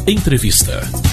Entrevista.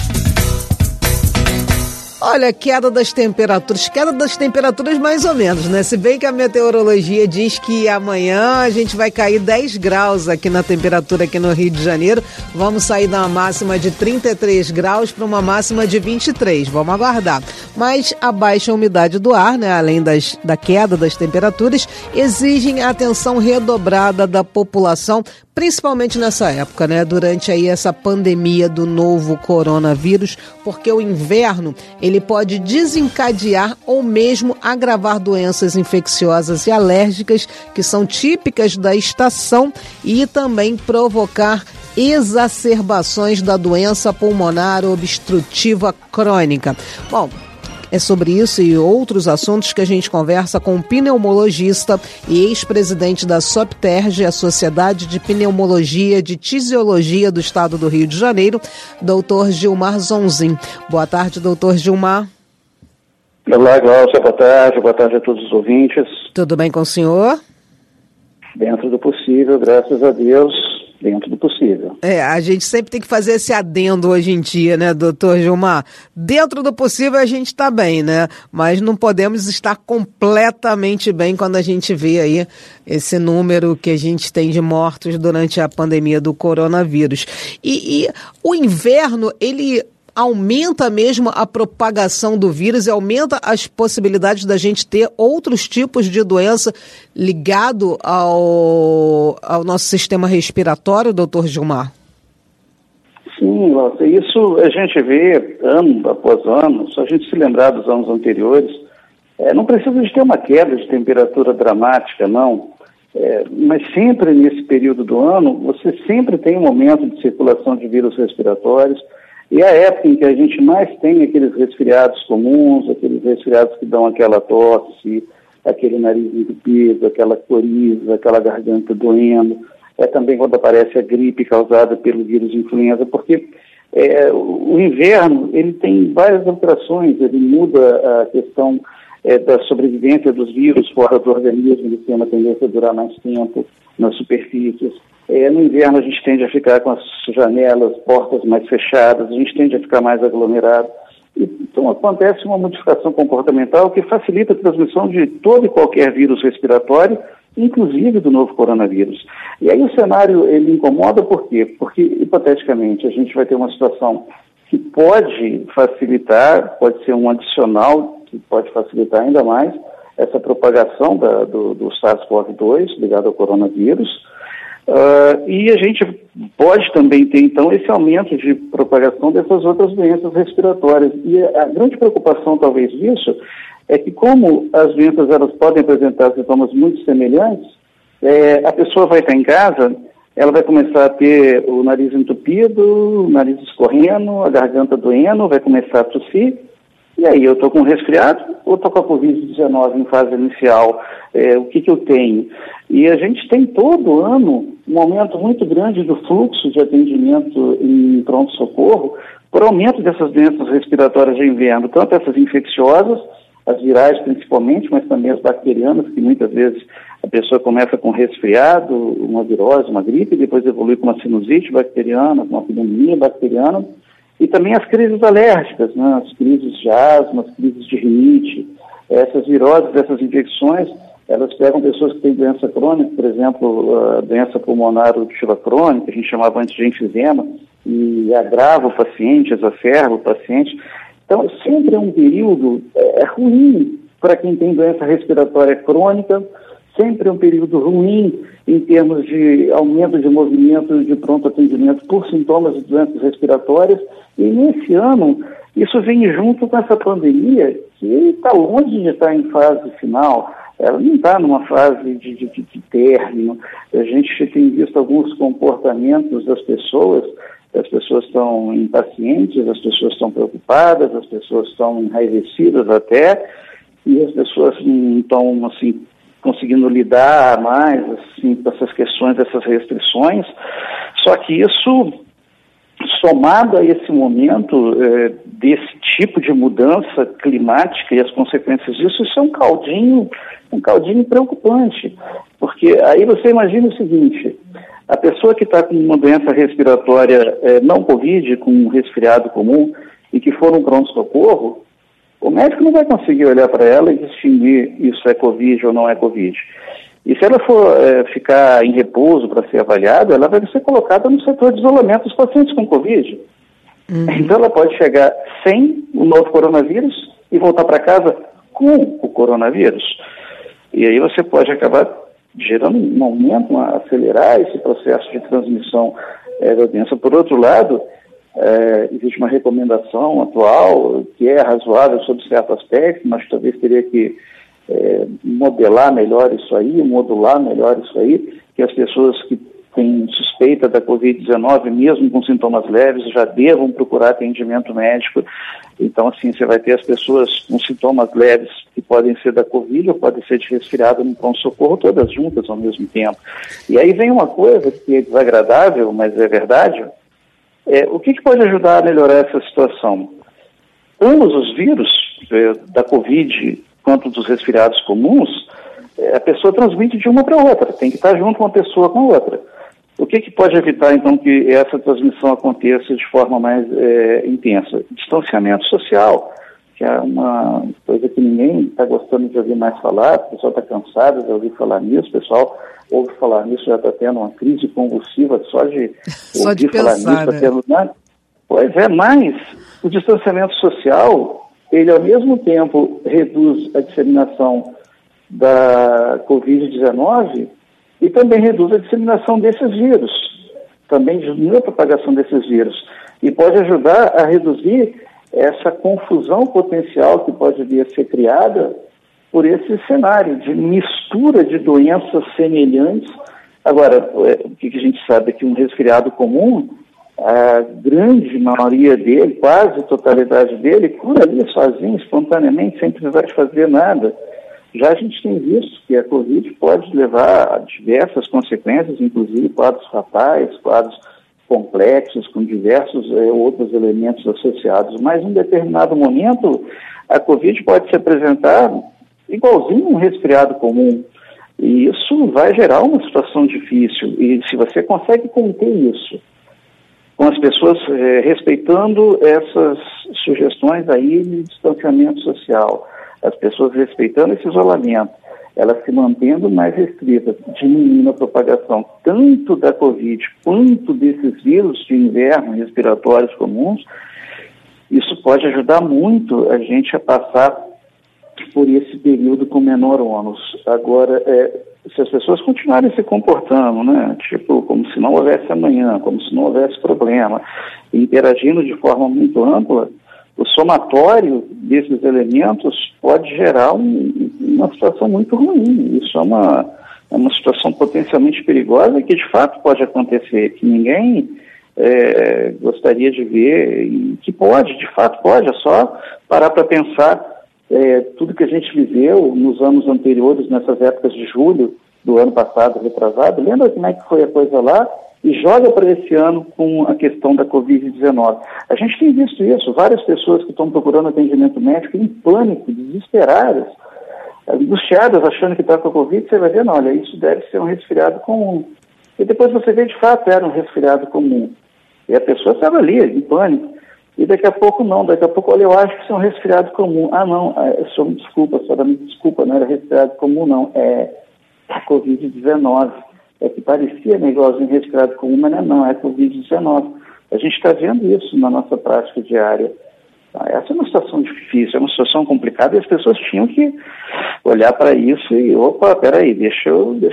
Olha, queda das temperaturas mais ou menos, né? Se bem que a meteorologia diz que amanhã a gente vai cair 10 graus aqui na temperatura aqui no Rio de Janeiro. Vamos sair da máxima de 33 graus para uma máxima de 23. Vamos aguardar. Mas a baixa umidade do ar, né, além da queda das temperaturas, exigem atenção redobrada da população, principalmente nessa época, né? Durante aí essa pandemia do novo coronavírus, porque o inverno, ele pode desencadear ou mesmo agravar doenças infecciosas e alérgicas que são típicas da estação e também provocar exacerbações da doença pulmonar obstrutiva crônica. Bom, é sobre isso e outros assuntos que a gente conversa com o pneumologista e ex-presidente da SOPTERG, a Sociedade de Pneumologia de Tisiologia do Estado do Rio de Janeiro, doutor Gilmar Zonzin. Boa tarde, doutor Gilmar. Olá, Glaucia, boa tarde a todos os ouvintes. Tudo bem com o senhor? Dentro do possível, graças a Deus, dentro do possível. A gente sempre tem que fazer esse adendo hoje em dia, né, doutor Gilmar? Dentro do possível a gente está bem, né? Mas não podemos estar completamente bem quando a gente vê aí esse número que a gente tem de mortos durante a pandemia do coronavírus. E o inverno, ele aumenta mesmo a propagação do vírus e aumenta as possibilidades da gente ter outros tipos de doença ligado ao nosso sistema respiratório, doutor Gilmar? Sim, Glaucia, isso a gente vê ano após ano, só a gente se lembrar dos anos anteriores, não precisa de ter uma queda de temperatura dramática, não, mas sempre nesse período do ano, você sempre tem um aumento de circulação de vírus respiratórios. E a época em que a gente mais tem aqueles resfriados comuns, aqueles resfriados que dão aquela tosse, aquele nariz entupido, aquela coriza, aquela garganta doendo, também quando aparece a gripe causada pelo vírus influenza, porque o inverno ele tem várias alterações, ele muda a questão da sobrevivência dos vírus fora do organismo, ele tem uma tendência a durar mais tempo nas superfícies. No inverno a gente tende a ficar com as janelas, portas mais fechadas, a gente tende a ficar mais aglomerado. Então acontece uma modificação comportamental que facilita a transmissão de todo e qualquer vírus respiratório, inclusive do novo coronavírus. E aí o cenário ele incomoda por quê? Porque, hipoteticamente, a gente vai ter uma situação que pode facilitar, pode ser um adicional, que pode facilitar ainda mais essa propagação do SARS-CoV-2 ligado ao coronavírus. E a gente pode também ter, então, esse aumento de propagação dessas outras doenças respiratórias. E a grande preocupação, talvez, disso, é que como as doenças elas podem apresentar sintomas muito semelhantes, a pessoa vai estar em casa, ela vai começar a ter o nariz entupido, o nariz escorrendo, a garganta doendo, vai começar a tossir. E aí, eu estou com resfriado ou estou com a Covid-19 em fase inicial? O que eu tenho? E a gente tem todo ano um aumento muito grande do fluxo de atendimento em pronto-socorro por aumento dessas doenças respiratórias de inverno, tanto essas infecciosas, as virais principalmente, mas também as bacterianas, que muitas vezes a pessoa começa com resfriado, uma virose, uma gripe, e depois evolui com uma sinusite bacteriana, com uma pneumonia bacteriana, e também as crises alérgicas, né? As crises de asma, as crises de rinite, essas viroses, essas infecções, elas pegam pessoas que têm doença crônica, por exemplo, a doença pulmonar obstrutiva crônica, a gente chamava antes de enfisema, e agrava o paciente, exacerba o paciente. Então, sempre é um período ruim para quem tem doença respiratória crônica, sempre é um período ruim em termos de aumento de movimento de pronto atendimento por sintomas de doenças respiratórias. E nesse ano, isso vem junto com essa pandemia que está longe de estar em fase final. Ela não está numa fase de término. A gente tem visto alguns comportamentos das pessoas. As pessoas estão impacientes, as pessoas estão preocupadas, as pessoas estão enraivecidas até, e as pessoas não estão, assim, conseguindo lidar mais, assim, com essas questões, essas restrições. Só que isso, somado a esse momento desse tipo de mudança climática e as consequências disso, isso é um caldinho preocupante. Porque aí você imagina o seguinte, A pessoa que está com uma doença respiratória não Covid, com um resfriado comum, e que for um pronto-socorro, o médico não vai conseguir olhar para ela e distinguir isso é Covid ou não é Covid. E se ela for ficar em repouso para ser avaliada, ela vai ser colocada no setor de isolamento dos pacientes com Covid. Então ela pode chegar sem o novo coronavírus e voltar para casa com o coronavírus. E aí você pode acabar gerando um aumento, acelerar esse processo de transmissão da doença. Por outro lado, existe uma recomendação atual que é razoável sob certo aspecto, mas talvez teria que modular melhor isso aí, que as pessoas que têm suspeita da Covid-19, mesmo com sintomas leves, já devam procurar atendimento médico. Então, assim, você vai ter as pessoas com sintomas leves que podem ser da Covid ou podem ser de resfriado no pronto-socorro, todas juntas ao mesmo tempo. E aí vem uma coisa que é desagradável, mas é verdade. O que pode ajudar a melhorar essa situação? Ambos os vírus, da Covid quanto dos resfriados comuns, a pessoa transmite de uma para outra, tem que estar junto uma pessoa com a outra. O que pode evitar, então, que essa transmissão aconteça de forma mais intensa? Distanciamento social, que é uma coisa que ninguém está gostando de ouvir mais falar, o pessoal está cansado de ouvir falar nisso, o pessoal ouve falar nisso, já está tendo uma crise convulsiva só de ouvir falar nisso, está tendo nada. Pois é, mas o distanciamento social, ele ao mesmo tempo reduz a disseminação da Covid-19 e também reduz a disseminação desses vírus, também diminui a propagação desses vírus e pode ajudar a reduzir essa confusão potencial que pode vir a ser criada por esse cenário de mistura de doenças semelhantes. Agora, o que a gente sabe é que um resfriado comum, a grande maioria dele, quase a totalidade dele, cura ali sozinho, espontaneamente, sem precisar de fazer nada. Já a gente tem visto que a Covid pode levar a diversas consequências, inclusive quadros fatais, quadros complexos, com diversos outros elementos associados. Mas em um determinado momento, a Covid pode se apresentar igualzinho um resfriado comum. E isso vai gerar uma situação difícil. E se você consegue conter isso, com as pessoas respeitando essas sugestões aí de distanciamento social, as pessoas respeitando esse isolamento, elas se mantendo mais restritas, diminuindo a propagação tanto da Covid quanto desses vírus de inverno respiratórios comuns, isso pode ajudar muito a gente a passar por esse período com menor ônus. Agora, se as pessoas continuarem se comportando, né, tipo, como se não houvesse amanhã, como se não houvesse problema, interagindo de forma muito ampla, o somatório desses elementos pode gerar uma situação muito ruim. Isso é uma situação potencialmente perigosa que de fato pode acontecer, que ninguém gostaria de ver e que pode, de fato pode. É só parar para pensar tudo que a gente viveu nos anos anteriores, nessas épocas de julho do ano passado, retrasado. Lembra como é que foi a coisa lá? E joga para esse ano com a questão da Covid-19. A gente tem visto isso, várias pessoas que estão procurando atendimento médico em pânico, desesperadas, angustiadas, achando que está com a Covid. Você vai ver, não, olha, isso deve ser um resfriado comum. E depois você vê, de fato, era um resfriado comum. E a pessoa estava ali, em pânico. E daqui a pouco não, daqui a pouco, olha, eu acho que isso é um resfriado comum. Ah, não, me desculpa, não era resfriado comum, não, é a Covid-19. É que parecia igualzinho resfriado comum, mas não é Covid-19. A gente está vendo isso na nossa prática diária. Essa é uma situação difícil, é uma situação complicada e as pessoas tinham que olhar para isso e, peraí, deixa eu me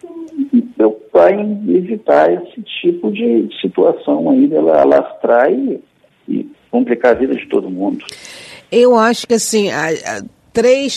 preocupar em evitar esse tipo de situação aí, dela alastrar e complicar a vida de todo mundo. Eu acho que, assim, 3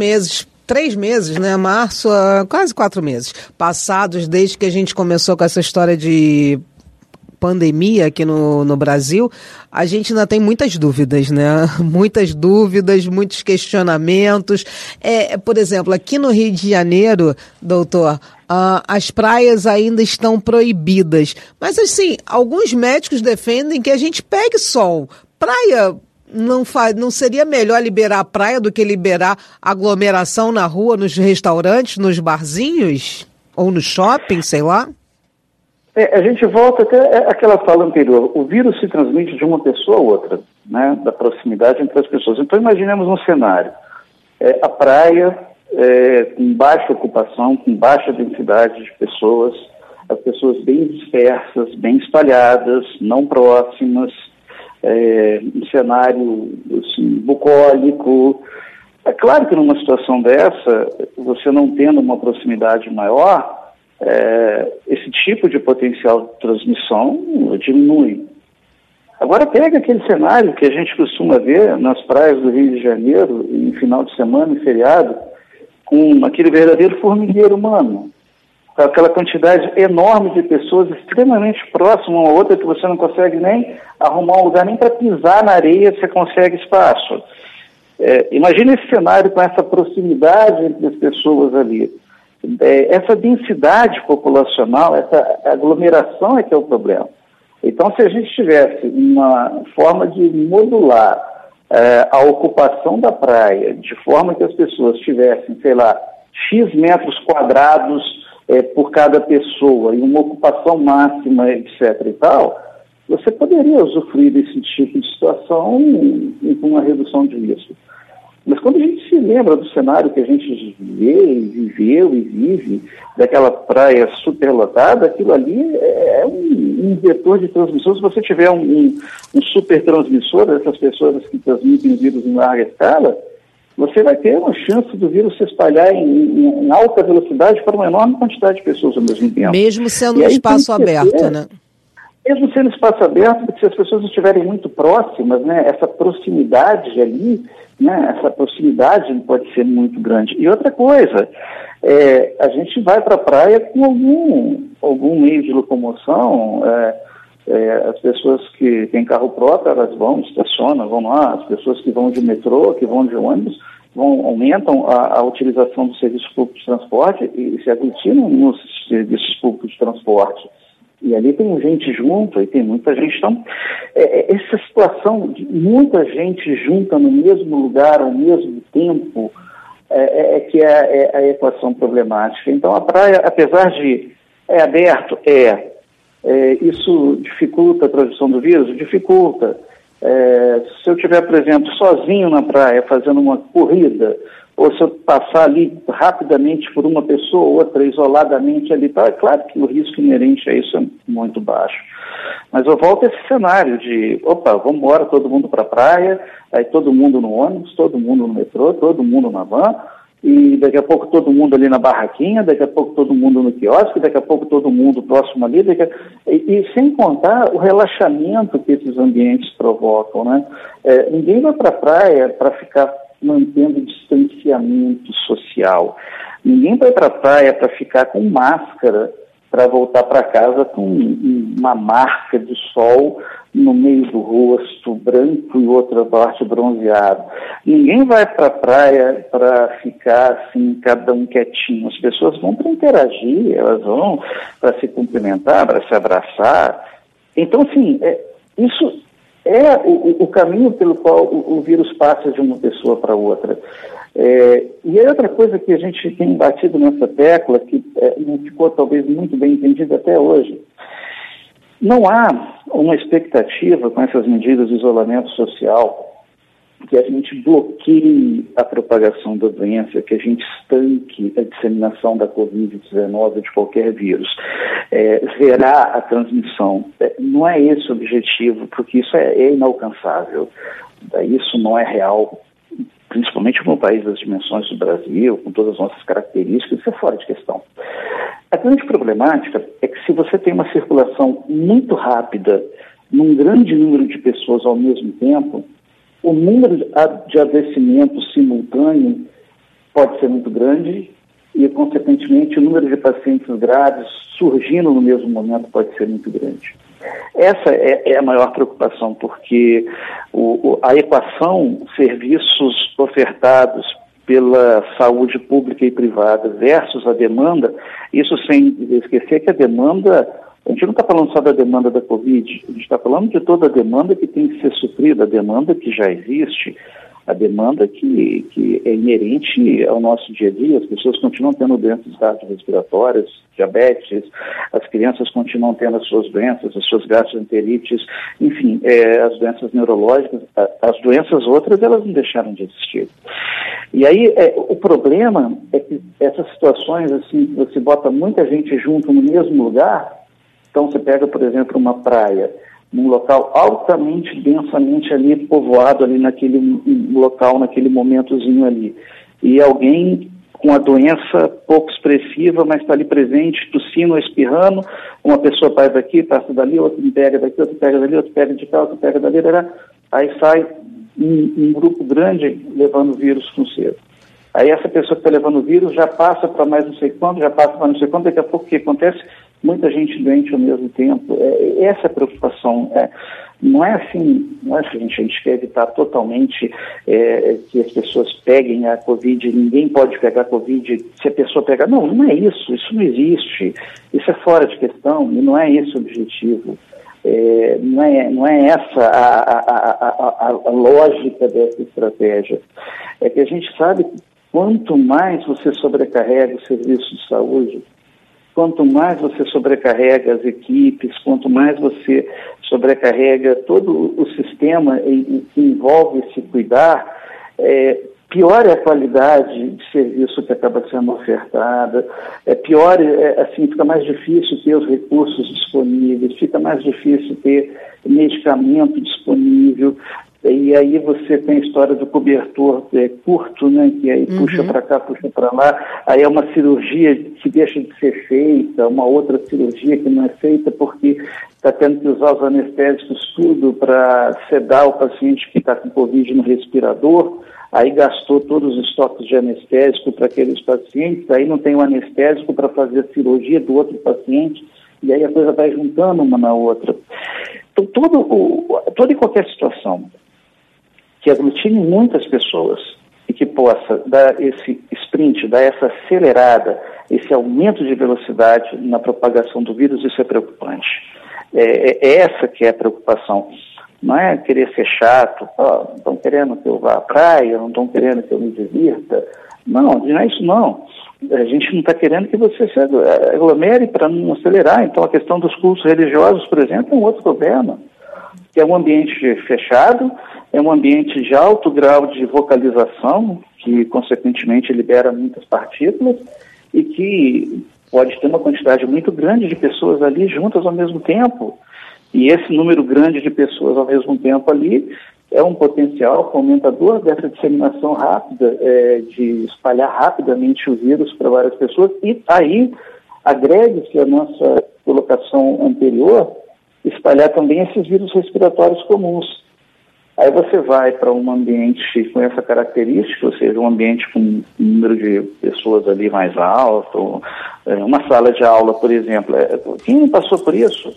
meses, né? Março, quase 4 meses passados, desde que a gente começou com essa história de pandemia aqui no Brasil, a gente ainda tem muitas dúvidas, né? Muitas dúvidas, muitos questionamentos. Por exemplo, aqui no Rio de Janeiro, doutor, as praias ainda estão proibidas. Mas, assim, alguns médicos defendem que a gente pegue sol. Praia... Não seria melhor liberar a praia do que liberar aglomeração na rua, nos restaurantes, nos barzinhos? Ou no shopping, sei lá? A gente volta até aquela fala anterior. O vírus se transmite de uma pessoa a outra, né, da proximidade entre as pessoas. Então, imaginemos um cenário. A praia com baixa ocupação, com baixa densidade de pessoas, as pessoas bem dispersas, bem espalhadas, não próximas, um cenário assim, bucólico. É claro que numa situação dessa, você não tendo uma proximidade maior, esse tipo de potencial de transmissão diminui. Agora pega aquele cenário que a gente costuma ver nas praias do Rio de Janeiro, em final de semana e feriado, com aquele verdadeiro formigueiro humano, com aquela quantidade enorme de pessoas extremamente próximas uma à outra que você não consegue nem arrumar um lugar nem para pisar na areia, você consegue espaço. Imagina esse cenário com essa proximidade entre as pessoas ali. Essa densidade populacional, essa aglomeração é que é o problema. Então, se a gente tivesse uma forma de modular a ocupação da praia, de forma que as pessoas tivessem, sei lá, X metros quadrados por cada pessoa e uma ocupação máxima, etc. e tal, você poderia usufruir desse tipo de situação com uma redução de risco. Mas quando a gente se lembra do cenário que a gente viveu e vive, daquela praia superlotada, aquilo ali é um vetor de transmissão. Se você tiver um super transmissor, dessas pessoas que transmitem vírus em larga escala, você vai ter uma chance do vírus se espalhar em alta velocidade para uma enorme quantidade de pessoas ao mesmo tempo. Mesmo sendo um espaço aberto, né? Mesmo sendo espaço aberto, porque se as pessoas estiverem muito próximas, né, essa proximidade ali, né, essa proximidade pode ser muito grande. E outra coisa, a gente vai para a praia com algum meio de locomoção, as pessoas que têm carro próprio, elas vão, estacionam, vão lá, as pessoas que vão de metrô, que vão de ônibus, aumentam a utilização do serviço público de transporte e se aglutinam nos serviços públicos de transporte. E ali tem gente junto, e tem muita gente. Então, essa situação de muita gente junta no mesmo lugar, ao mesmo tempo, que é a equação problemática. Então, a praia, apesar de aberto, isso dificulta a transmissão do vírus? Dificulta. Se eu estiver, por exemplo, sozinho na praia, fazendo uma corrida, ou se eu passar ali rapidamente por uma pessoa ou outra, isoladamente ali, é claro que o risco inerente a isso é muito baixo. Mas eu volto a esse cenário de, vamos embora, todo mundo para a praia, aí todo mundo no ônibus, todo mundo no metrô, todo mundo na van, e daqui a pouco todo mundo ali na barraquinha, daqui a pouco todo mundo no quiosque, daqui a pouco todo mundo próximo ali, e sem contar o relaxamento que esses ambientes provocam, né? Ninguém vai para a praia para ficar mantendo distanciamento social. Ninguém vai para a praia para ficar com máscara, para voltar para casa com uma marca de sol no meio do rosto, branco e outra parte bronzeado. Ninguém vai para a praia para ficar assim, cada um quietinho. As pessoas vão para interagir, elas vão para se cumprimentar, para se abraçar. Então, assim, isso é o caminho pelo qual o vírus passa de uma pessoa para outra. E é outra coisa que a gente tem batido nessa tecla, que não ficou talvez muito bem entendida até hoje. Não há uma expectativa com essas medidas de isolamento social que a gente bloqueie a propagação da doença, que a gente estanque a disseminação da Covid-19 ou de qualquer vírus, zerar a transmissão. Não é esse o objetivo, porque isso é inalcançável. Isso não é real, principalmente no país das dimensões do Brasil, com todas as nossas características, isso é fora de questão. A grande problemática é que se você tem uma circulação muito rápida num grande número de pessoas ao mesmo tempo, o número de adoecimento simultâneo pode ser muito grande e, consequentemente, o número de pacientes graves surgindo no mesmo momento pode ser muito grande. Essa é a maior preocupação, porque a equação serviços ofertados pela saúde pública e privada versus a demanda, isso sem esquecer que a demanda, a gente não está falando só da demanda da Covid, a gente está falando de toda a demanda que tem que ser suprida, a demanda que já existe, a demanda que é inerente ao nosso dia a dia. As pessoas continuam tendo doenças cardiorrespiratórias, diabetes, as crianças continuam tendo as suas doenças, as suas gastroenterites, enfim, as doenças neurológicas, as doenças outras, elas não deixaram de existir. E aí, o problema é que essas situações, assim, você bota muita gente junto no mesmo lugar. Então, você pega, por exemplo, uma praia, num local altamente, densamente ali, povoado ali naquele local, naquele momentozinho ali. E alguém com a doença pouco expressiva, mas está ali presente, tossindo, espirrando, uma pessoa passa daqui, passa dali, outro pega daqui, outro pega dali, outro pega de cá, outro pega dali, aí sai um grupo grande levando o vírus consigo. Aí essa pessoa que está levando o vírus já passa para mais não sei quanto, já passa para não sei quanto, daqui a pouco o que acontece? Muita gente doente ao mesmo tempo. Essa é a preocupação. Não é assim, não é que a gente quer evitar totalmente que as pessoas peguem a Covid, ninguém pode pegar a Covid se a pessoa pegar. Não é isso não existe. Isso é fora de questão e não é esse o objetivo. Não é essa a lógica dessa estratégia. É que a gente sabe que quanto mais você sobrecarrega o serviço de saúde, quanto mais você sobrecarrega as equipes, quanto mais você sobrecarrega todo o sistema que envolve se cuidar, pior é a qualidade de serviço que acaba sendo ofertada, pior, assim, fica mais difícil ter os recursos disponíveis, fica mais difícil ter medicamento disponível. E aí você tem a história do cobertor curto, né, que aí puxa para cá, puxa para lá, aí é uma cirurgia que deixa de ser feita, uma outra cirurgia que não é feita porque está tendo que usar os anestésicos tudo para sedar o paciente que está com Covid no respirador, aí gastou todos os estoques de anestésico para aqueles pacientes, aí não tem o anestésico para fazer a cirurgia do outro paciente, e aí a coisa vai juntando uma na outra. Então, toda e qualquer situação que aglutine muitas pessoas e que possa dar esse sprint, dar essa acelerada, esse aumento de velocidade na propagação do vírus, isso é preocupante. É essa que é a preocupação. Não é querer ser chato, não estão querendo que eu vá à praia, não estão querendo que eu me divirta. Não é isso não. A gente não está querendo que você se aglomere para não acelerar. Então a questão dos cultos religiosos, por exemplo, é um outro problema. Que é um ambiente fechado, é um ambiente de alto grau de vocalização, que consequentemente libera muitas partículas e que pode ter uma quantidade muito grande de pessoas ali juntas ao mesmo tempo. E esse número grande de pessoas ao mesmo tempo ali é um potencial fomentador dessa disseminação rápida, de espalhar rapidamente o vírus para várias pessoas. E aí agrega-se a nossa colocação anterior, espalhar também esses vírus respiratórios comuns. Aí você vai para um ambiente com essa característica, ou seja, um ambiente com um número de pessoas ali mais alto, uma sala de aula, por exemplo. Quem não passou por isso?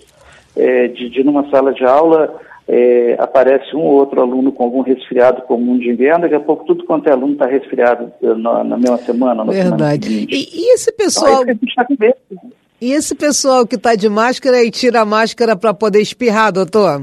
De numa sala de aula aparece um ou outro aluno com algum resfriado comum de inverno, daqui a pouco tudo quanto é aluno está resfriado na mesma semana. Verdade. Semana seguinte. E esse pessoal... Então, é que a gente tá com medo. E esse pessoal que está de máscara e tira a máscara para poder espirrar, doutor?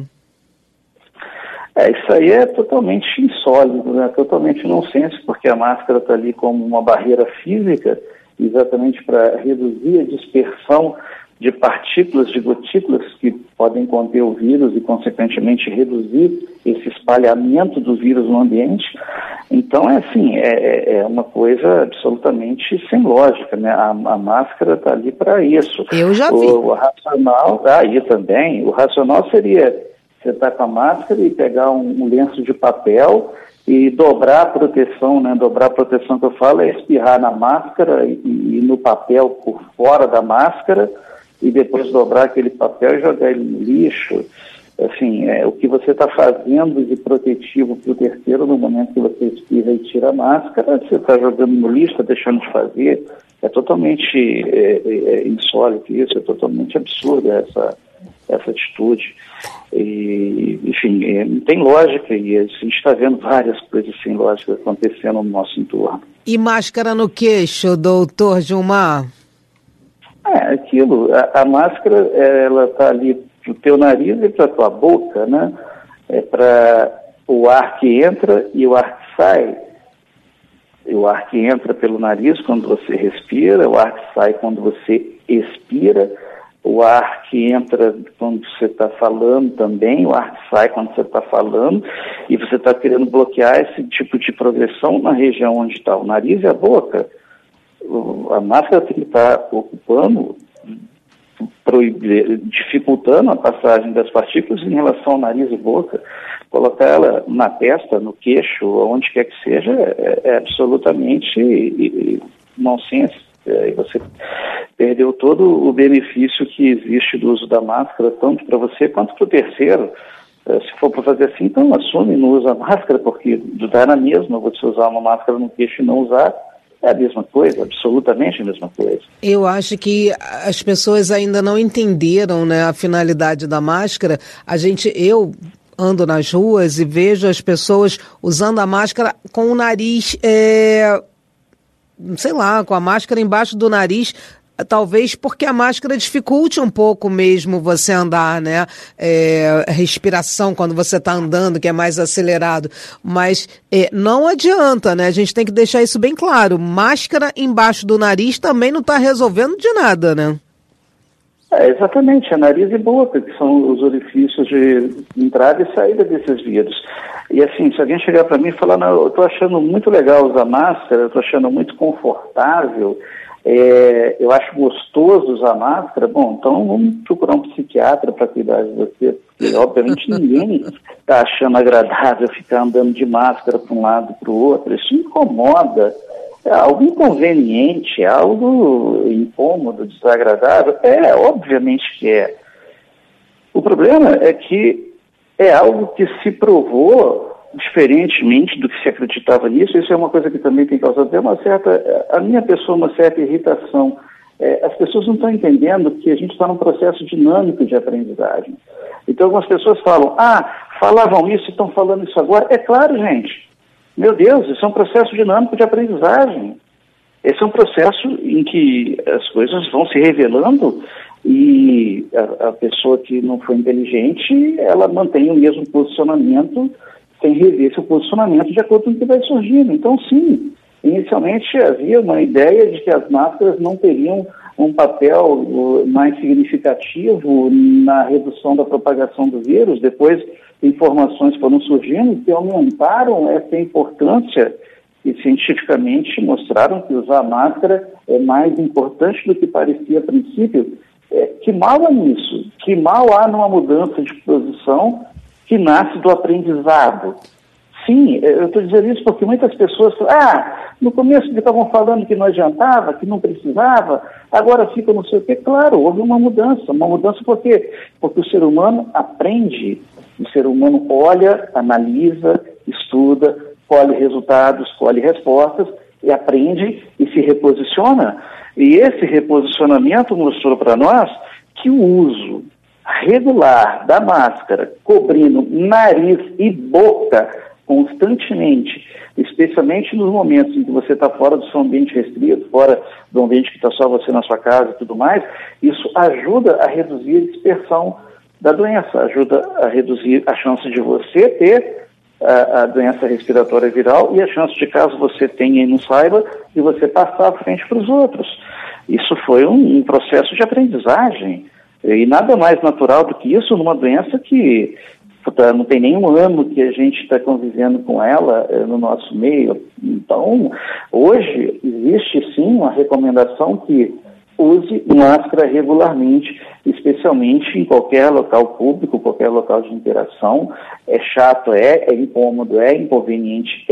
Isso aí é totalmente insólido, né? Totalmente nonsense, porque a máscara está ali como uma barreira física, exatamente para reduzir a dispersão de partículas, de gotículas que podem conter o vírus e, consequentemente, reduzir esse espalhamento do vírus no ambiente. Então, é uma coisa absolutamente sem lógica, né? A máscara está ali para isso. Eu já vi. O racional, aí também, o racional seria você estar com a máscara e pegar um lenço de papel e dobrar a proteção, né? Dobrar a proteção que eu falo é espirrar na máscara e no papel por fora da máscara, e depois dobrar aquele papel e jogar ele no lixo. Assim, o que você está fazendo de protetivo para o terceiro no momento que você espirra e tira a máscara, você está jogando no lixo, está deixando de fazer. É totalmente insólito isso, é totalmente absurda essa atitude. E, enfim, não tem lógica, e a gente está vendo várias coisas sem lógica acontecendo no nosso entorno. E máscara no queixo, doutor Gilmar? Aquilo, a máscara, ela está ali para o teu nariz e para a tua boca, né? É para o ar que entra e o ar que sai, o ar que entra pelo nariz quando você respira, o ar que sai quando você expira, o ar que entra quando você está falando também, o ar que sai quando você está falando, e você está querendo bloquear esse tipo de progressão na região onde está o nariz e a boca. A máscara tem que estar ocupando, dificultando a passagem das partículas em relação ao nariz e boca. Colocar ela na testa, no queixo, onde quer que seja, é absolutamente nonsense. E você perdeu todo o benefício que existe do uso da máscara, tanto para você quanto para o terceiro. Se for para fazer assim, então assume, não usa máscara, porque dá na mesma você usar uma máscara no queixo e não usar. É a mesma coisa, absolutamente a mesma coisa. Eu acho que as pessoas ainda não entenderam, né, a finalidade da máscara. Eu ando nas ruas e vejo as pessoas usando a máscara com o nariz, com a máscara embaixo do nariz, talvez porque a máscara dificulte um pouco mesmo você andar, né? Respiração quando você está andando, que é mais acelerado. Mas não adianta, né? A gente tem que deixar isso bem claro. Máscara embaixo do nariz também não está resolvendo de nada, né? Exatamente, nariz e boca, que são os orifícios de entrada e saída desses vírus. E assim, se alguém chegar para mim e falar, não, eu estou achando muito legal usar máscara, eu estou achando muito confortável, eu acho gostoso usar máscara, bom, então vamos procurar um psiquiatra para cuidar de você, porque obviamente ninguém está achando agradável ficar andando de máscara para um lado e para o outro, isso incomoda, é algo inconveniente, é algo incômodo, desagradável, obviamente que é. O problema é que é algo que se provou diferentemente do que se acreditava nisso. Isso é uma coisa que também tem causado até uma certa irritação. As pessoas não estão entendendo que a gente está num processo dinâmico de aprendizagem. Então algumas pessoas falam, falavam isso e estão falando isso agora. É claro, gente. Meu Deus, isso é um processo dinâmico de aprendizagem. Esse é um processo em que as coisas vão se revelando e a pessoa que não foi inteligente, ela mantém o mesmo posicionamento sem rever seu posicionamento de acordo com o que vai surgindo. Então, sim, inicialmente havia uma ideia de que as máscaras não teriam um papel mais significativo na redução da propagação do vírus. Depois, informações foram surgindo que aumentaram essa importância e cientificamente mostraram que usar máscara é mais importante do que parecia a princípio. Que mal há nisso? Que mal há numa mudança de posição que nasce do aprendizado? Sim, eu estou dizendo isso porque muitas pessoas falam, no começo estavam falando que não adiantava, que não precisava, agora fica não sei o quê. Claro, houve uma mudança por quê? Porque o ser humano aprende, o ser humano olha, analisa, estuda, colhe resultados, colhe respostas e aprende e se reposiciona. E esse reposicionamento mostrou para nós que o uso regular da máscara, cobrindo nariz e boca constantemente, especialmente nos momentos em que você está fora do seu ambiente restrito, fora do ambiente que está só você na sua casa e tudo mais, isso ajuda a reduzir a dispersão da doença, ajuda a reduzir a chance de você ter a doença respiratória viral e a chance de, caso você tenha e não saiba, de você passar à frente para os outros. Isso foi um processo de aprendizagem. E nada mais natural do que isso numa doença que não tem nenhum ano que a gente está convivendo com ela no nosso meio. Então, hoje existe sim uma recomendação que use máscara regularmente, especialmente em qualquer local público, qualquer local de interação. É chato, é incômodo, é inconveniente,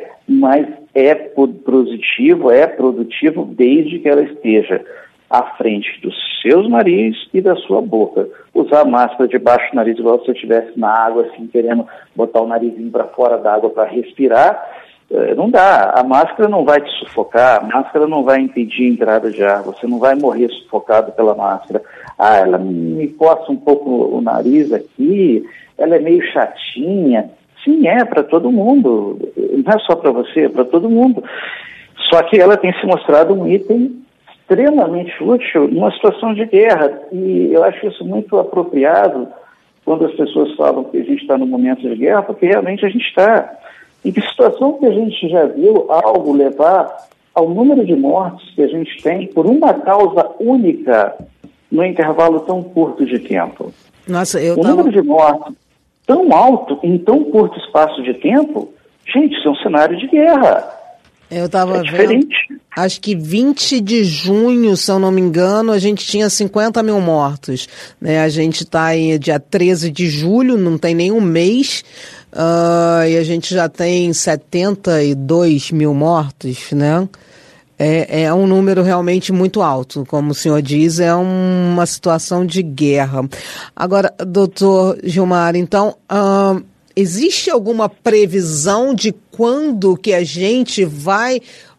mas é positivo, é produtivo desde que ela esteja à frente dos seus nariz e da sua boca. Usar máscara debaixo do nariz igual se você estivesse na água, assim, querendo botar o narizinho para fora da água para respirar, não dá. A máscara não vai te sufocar, a máscara não vai impedir a entrada de ar, você não vai morrer sufocado pela máscara. Ela me coça um pouco o nariz aqui, ela é meio chatinha. Sim, é para todo mundo, não é só para você, é para todo mundo. Só que ela tem se mostrado um item extremamente útil numa situação de guerra, e eu acho isso muito apropriado quando as pessoas falam que a gente está num momento de guerra, porque realmente a gente está. E que situação que a gente já viu algo levar ao número de mortes que a gente tem por uma causa única no intervalo tão curto de tempo. Nossa, número de mortes tão alto em tão curto espaço de tempo, gente, isso é um cenário de guerra. Eu estava vendo, acho que 20 de junho, se eu não me engano, a gente tinha 50 mil mortos, né? A gente está aí dia 13 de julho, não tem nem um mês, e a gente já tem 72 mil mortos, né? É um número realmente muito alto, como o senhor diz, é uma situação de guerra. Agora, doutor Gilmar, então, existe alguma previsão de quando que a gente vai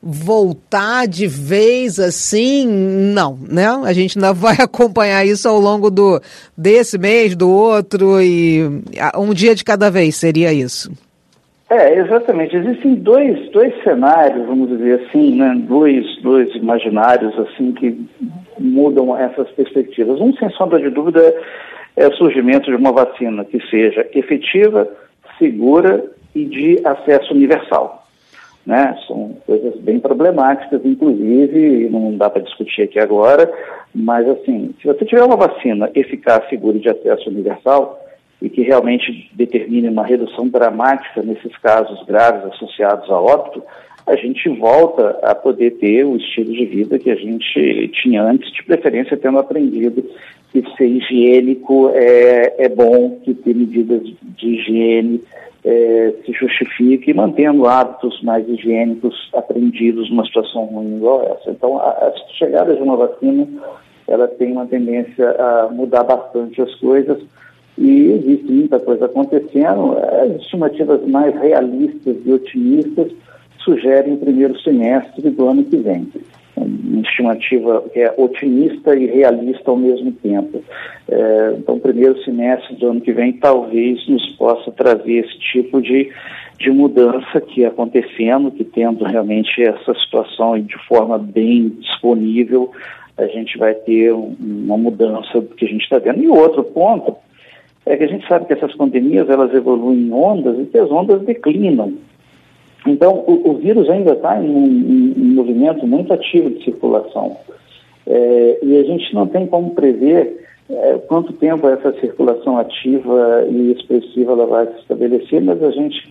voltar de vez assim? Não, né? A gente ainda vai acompanhar isso ao longo desse mês, do outro, e um dia de cada vez, seria isso? Exatamente. Existem dois cenários, vamos dizer assim, né? Dois imaginários assim que mudam essas perspectivas. Um, sem sombra de dúvida, é o surgimento de uma vacina que seja efetiva, segura e de acesso universal, né? São coisas bem problemáticas, inclusive, não dá para discutir aqui agora, mas assim, se você tiver uma vacina eficaz, segura e de acesso universal, e que realmente determine uma redução dramática nesses casos graves associados a óbito, a gente volta a poder ter o estilo de vida que a gente tinha antes, de preferência tendo aprendido que ser higiênico é bom, que ter medidas de higiene se justifique, e mantendo hábitos mais higiênicos aprendidos numa situação ruim igual essa. Então, a chegada de uma vacina, ela tem uma tendência a mudar bastante as coisas, e existe muita coisa acontecendo. As estimativas mais realistas e otimistas sugerem o primeiro semestre do ano que vem. Uma estimativa que é otimista e realista ao mesmo tempo. Então, o primeiro semestre do ano que vem talvez nos possa trazer esse tipo de mudança que acontecendo, que tendo realmente essa situação de forma bem disponível, a gente vai ter uma mudança do que a gente está vendo. E outro ponto é que a gente sabe que essas pandemias, elas evoluem em ondas e que as ondas declinam. Então, o vírus ainda está em um movimento muito ativo de circulação. E a gente não tem como prever quanto tempo essa circulação ativa e expressiva ela vai se estabelecer, mas a gente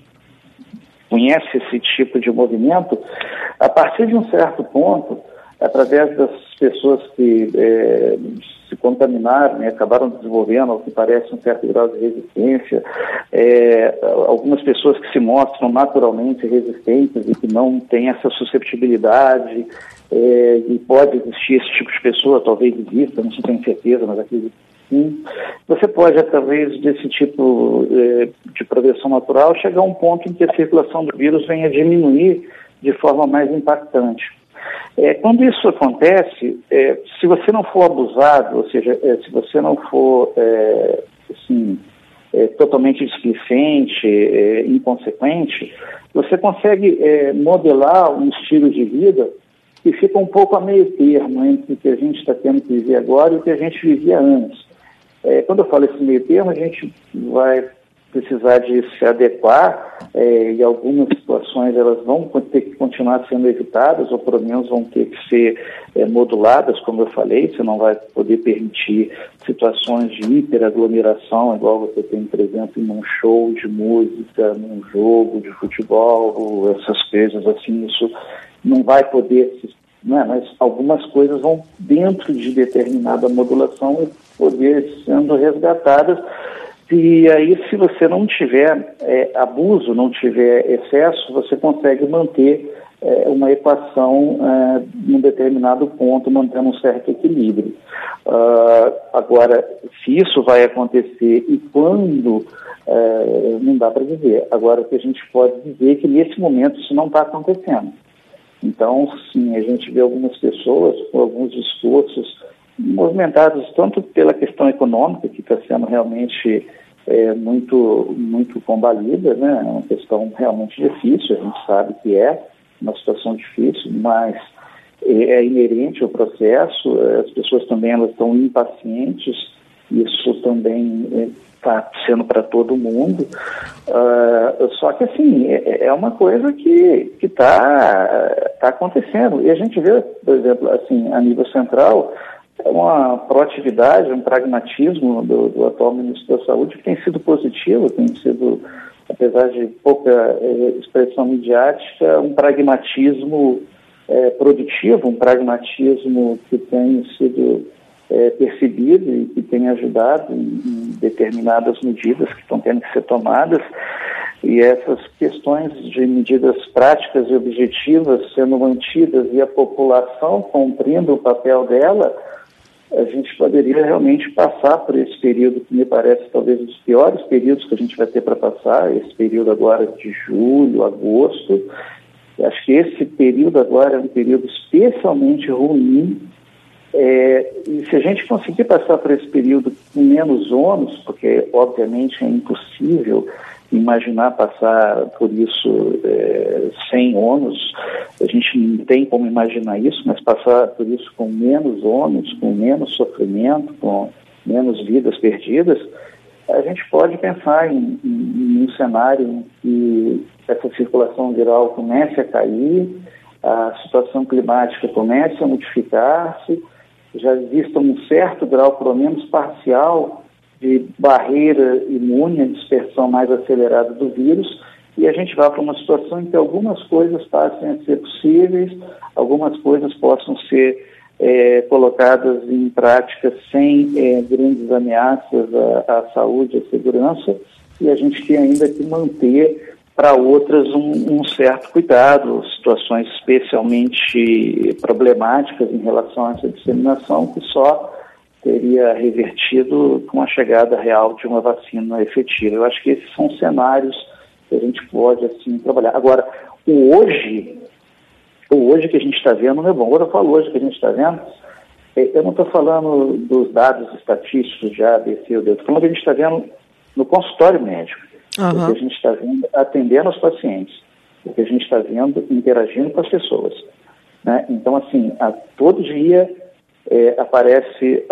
conhece esse tipo de movimento a partir de um certo ponto, através das pessoas que se contaminaram, né, acabaram desenvolvendo, ao que parece, um certo grau de resistência, algumas pessoas que se mostram naturalmente resistentes e que não têm essa susceptibilidade, e pode existir esse tipo de pessoa, talvez exista, não se tem certeza, mas acredito que sim. Você pode, através desse tipo de progressão natural, chegar a um ponto em que a circulação do vírus venha a diminuir de forma mais impactante. Quando isso acontece, se você não for abusado, ou seja, se você não for totalmente displicente, inconsequente, você consegue modelar um estilo de vida que fica um pouco a meio termo entre o que a gente está tendo que viver agora e o que a gente vivia antes. Quando eu falo esse meio termo, a gente vai precisar de se adequar, e algumas situações elas vão ter que continuar sendo evitadas, ou pelo menos vão ter que ser moduladas, como eu falei. Você não vai poder permitir situações de hiperaglomeração, igual você tem, por exemplo, em um show de música, num jogo de futebol, essas coisas assim. Isso não vai poder, mas algumas coisas vão, dentro de determinada modulação, poder sendo resgatadas. E aí, se você não tiver abuso, não tiver excesso, você consegue manter uma equação num determinado ponto, mantendo um certo equilíbrio. Agora, se isso vai acontecer e quando, não dá para dizer. Agora, o que a gente pode dizer é que nesse momento isso não está acontecendo. Então, sim, a gente vê algumas pessoas com alguns discursos movimentados tanto pela questão econômica, que está sendo realmente muito combalida, né? É uma questão realmente difícil, a gente sabe que é uma situação difícil, mas é inerente ao processo. As pessoas também elas estão impacientes isso também está sendo para todo mundo, só que assim, é uma coisa que está acontecendo, e a gente vê, por exemplo, assim, a nível central, uma proatividade, um pragmatismo do atual ministro da Saúde que tem sido positivo, tem sido, apesar de pouca expressão midiática, um pragmatismo produtivo, um pragmatismo que tem sido percebido e que tem ajudado em determinadas medidas que estão tendo que ser tomadas, e essas questões de medidas práticas e objetivas sendo mantidas e a população cumprindo o papel dela, a gente poderia realmente passar por esse período que me parece talvez um dos piores períodos que a gente vai ter para passar, esse período agora de julho, agosto. Eu acho que esse período agora é um período especialmente ruim, e se a gente conseguir passar por esse período com menos ônus, porque obviamente é impossível imaginar passar por isso sem ônus, a gente não tem como imaginar isso, mas passar por isso com menos ônus, com menos sofrimento, com menos vidas perdidas, a gente pode pensar em um cenário em que essa circulação viral comece a cair, a situação climática comece a modificar-se, já exista um certo grau, pelo menos parcial, de barreira imune, a dispersão mais acelerada do vírus, e a gente vai para uma situação em que algumas coisas passem a ser possíveis, algumas coisas possam ser colocadas em prática sem grandes ameaças à saúde, à segurança, e a gente tem ainda que manter para outras um certo cuidado, situações especialmente problemáticas em relação a essa disseminação, que só teria revertido com a chegada real de uma vacina efetiva. Eu acho que esses são cenários que a gente pode, assim, trabalhar. Agora, o hoje que a gente está vendo não é bom. Agora eu falo hoje que a gente está vendo, eu não estou falando dos dados estatísticos de A, B, C ou D, eu estou falando que a gente está vendo no consultório médico, o que a gente está vendo atendendo os pacientes, o que a gente está vendo interagindo com as pessoas, né? Então, assim, todo dia aparece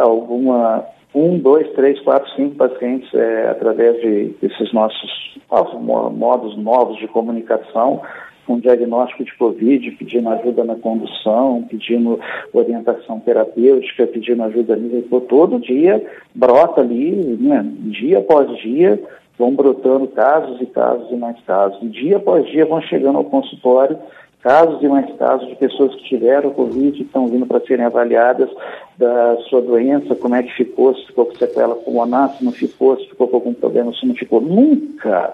1, 2, 3, 4, 5 pacientes através desses nossos modos novos de comunicação, com diagnóstico de Covid, pedindo ajuda na condução, pedindo orientação terapêutica, pedindo ajuda ali. Todo dia brota ali, né, dia após dia, vão brotando casos e casos e mais casos. Dia após dia vão chegando ao consultório casos e mais casos de pessoas que tiveram Covid e estão vindo para serem avaliadas da sua doença, como é que ficou, se ficou com sequela pulmonar, se não ficou, se ficou com algum problema, se não ficou. Nunca.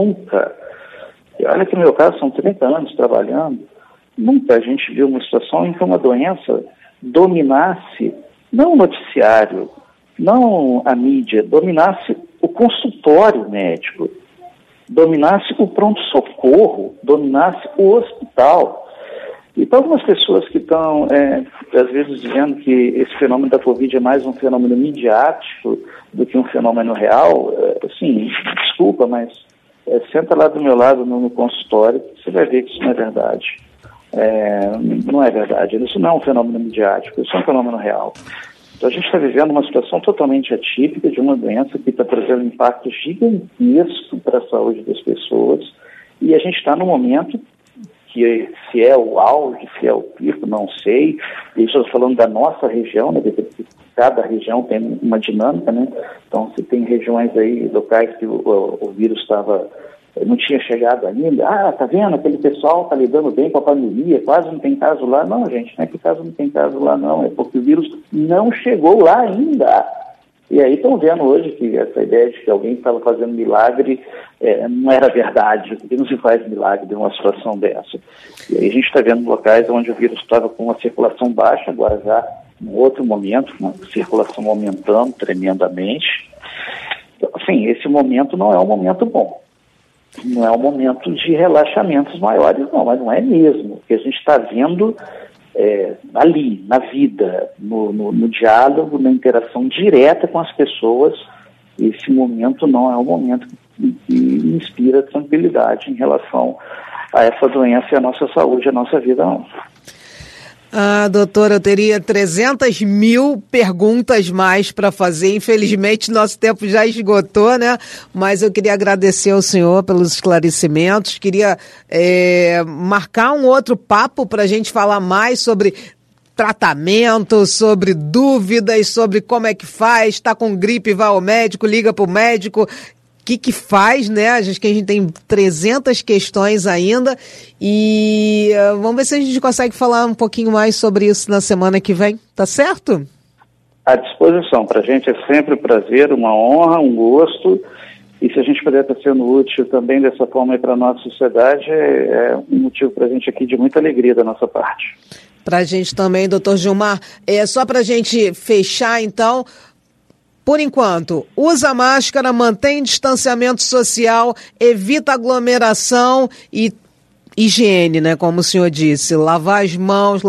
E olha que no meu caso são 30 anos trabalhando, nunca a gente viu uma situação em que uma doença dominasse, não o noticiário, não a mídia, dominasse o consultório médico, dominasse o pronto-socorro, dominasse o hospital. E para algumas pessoas que estão, às vezes, dizendo que esse fenômeno da Covid é mais um fenômeno midiático do que um fenômeno real, assim, desculpa, mas senta lá do meu lado no consultório, você vai ver que isso não é verdade. Não é verdade. Isso não é um fenômeno midiático, isso é um fenômeno real. Então a gente está vivendo uma situação totalmente atípica de uma doença que está trazendo um impacto gigantesco para a saúde das pessoas, e a gente está num momento que, se é o auge, se é o pico, não sei. E estou falando da nossa região, né, porque cada região tem uma dinâmica, né? Então, se tem regiões aí, locais que o vírus não tinha chegado ainda, tá vendo, aquele pessoal está lidando bem com a pandemia, quase não tem caso lá. Não, gente, não é que caso não tem caso lá, não, é porque o vírus não chegou lá ainda. E aí estão vendo hoje que essa ideia de que alguém estava fazendo milagre não era verdade, porque não se faz milagre em uma situação dessa. E aí a gente está vendo locais onde o vírus estava com uma circulação baixa, agora já em outro momento, uma circulação aumentando tremendamente. Então, assim, esse momento não é um momento bom. Não é um momento de relaxamentos maiores, não, mas não é mesmo. O que a gente está vendo ali, na vida, no diálogo, na interação direta com as pessoas, esse momento não é um momento que inspira tranquilidade em relação a essa doença e a nossa saúde, a nossa vida, não. Doutora, eu teria 300 mil perguntas mais para fazer. Infelizmente, nosso tempo já esgotou, né? Mas eu queria agradecer ao senhor pelos esclarecimentos. Queria marcar um outro papo para a gente falar mais sobre tratamento, sobre dúvidas, sobre como é que faz. Está com gripe, vai ao médico, liga para o médico. O que faz, né? A gente tem 300 questões ainda e vamos ver se a gente consegue falar um pouquinho mais sobre isso na semana que vem, tá certo? À disposição, para a gente é sempre um prazer, uma honra, um gosto, e se a gente puder estar sendo útil também dessa forma para a nossa sociedade, é um motivo para a gente aqui de muita alegria da nossa parte. Para a gente também, doutor Gilmar, só para a gente fechar então. Por enquanto, usa máscara, mantém distanciamento social, evita aglomeração e higiene, né? Como o senhor disse, lavar as mãos,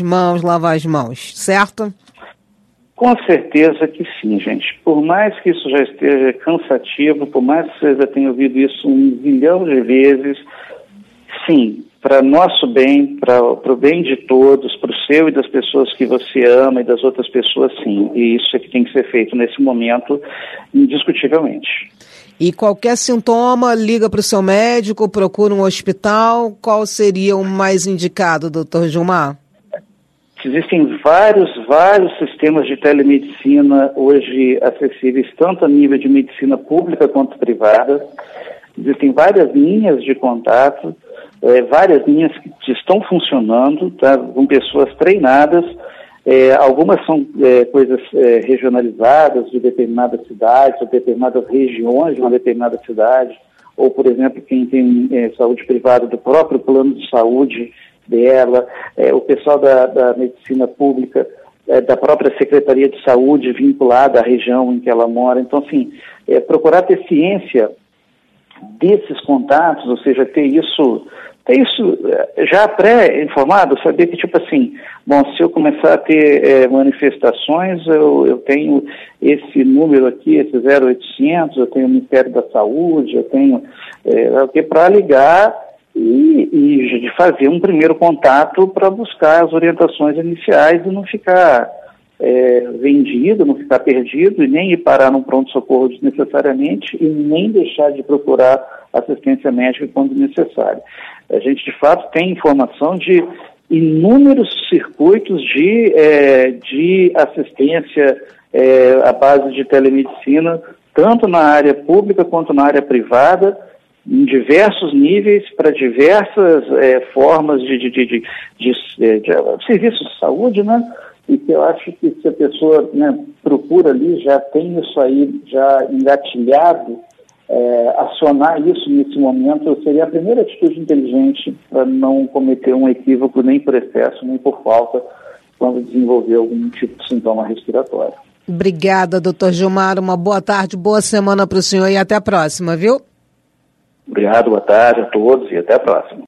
certo? Com certeza que sim, gente. Por mais que isso já esteja cansativo, por mais que você já tenha ouvido isso 1 bilhão de vezes, sim, para nosso bem, para o bem de todos, para o seu e das pessoas que você ama e das outras pessoas, sim. E isso é que tem que ser feito nesse momento, indiscutivelmente. E qualquer sintoma, liga para o seu médico, procura um hospital. Qual seria o mais indicado, doutor Gilmar? Existem vários sistemas de telemedicina hoje acessíveis, tanto a nível de medicina pública quanto privada. Existem várias linhas de contato, várias linhas que estão funcionando, tá, com pessoas treinadas. Algumas são coisas regionalizadas de determinadas cidades, ou determinadas regiões de uma determinada cidade, ou, por exemplo, quem tem saúde privada do próprio plano de saúde dela, o pessoal da medicina pública, da própria Secretaria de Saúde vinculada à região em que ela mora. Então, assim, procurar ter ciência desses contatos, ou seja, ter isso já pré-informado, saber que, tipo assim, bom, se eu começar a ter manifestações, eu tenho esse número aqui, esse 0800, eu tenho o Ministério da Saúde, eu tenho para ligar e de fazer um primeiro contato para buscar as orientações iniciais e não ficar vendido, não ficar perdido e nem ir parar num pronto-socorro desnecessariamente e nem deixar de procurar assistência médica quando necessário. A gente, de fato, tem informação de inúmeros circuitos de assistência à base de telemedicina, tanto na área pública quanto na área privada, em diversos níveis, para diversas formas de serviços de saúde, né? E que eu acho que se a pessoa, né, procura ali, já tem isso aí já engatilhado, acionar isso nesse momento seria a primeira atitude inteligente para não cometer um equívoco nem por excesso, nem por falta, quando desenvolver algum tipo de sintoma respiratório. Obrigada, doutor Gilmar. Uma boa tarde, boa semana para o senhor e até a próxima, viu? Obrigado, boa tarde a todos e até a próxima.